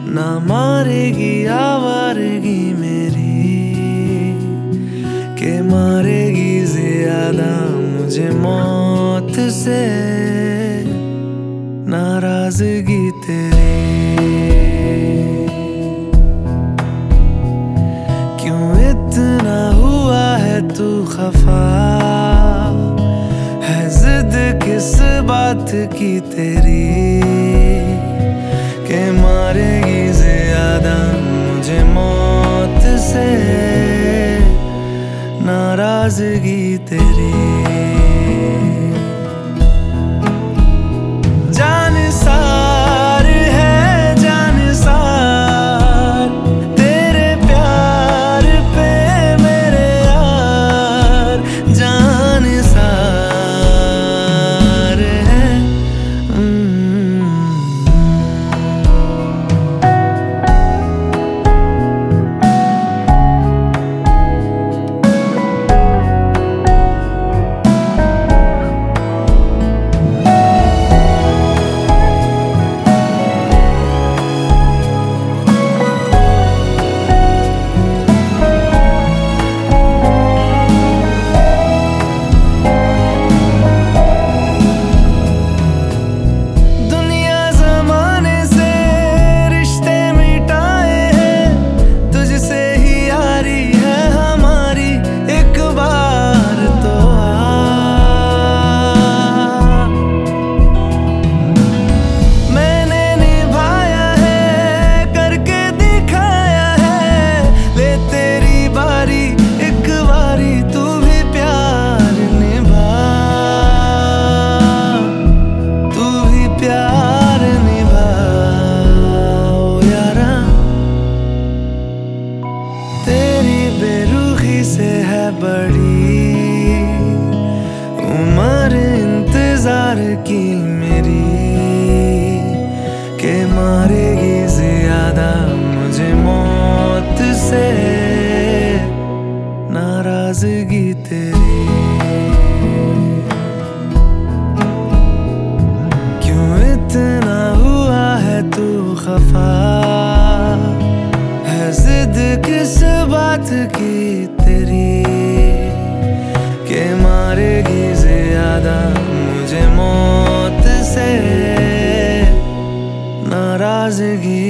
ना मारेगी आवारगी मेरी, के मारेगी ज्यादा मुझे मौत से नाराजगी तेरी। क्यों इतना हुआ है तू खफा, है जिद किस बात की तेरी, के मारेगी ज्यादा मुझे मौत से नाराजगी तेरी। से है बड़ी उम्र इंतजार की मेरी, के मारेगी ज्यादा मुझे मौत से नाराजगी तेरी। क्यों इतना हुआ है तू खफा, है जिद किस बात की तेरी, के मारेगी ज्यादा मुझे मौत से नाराजगी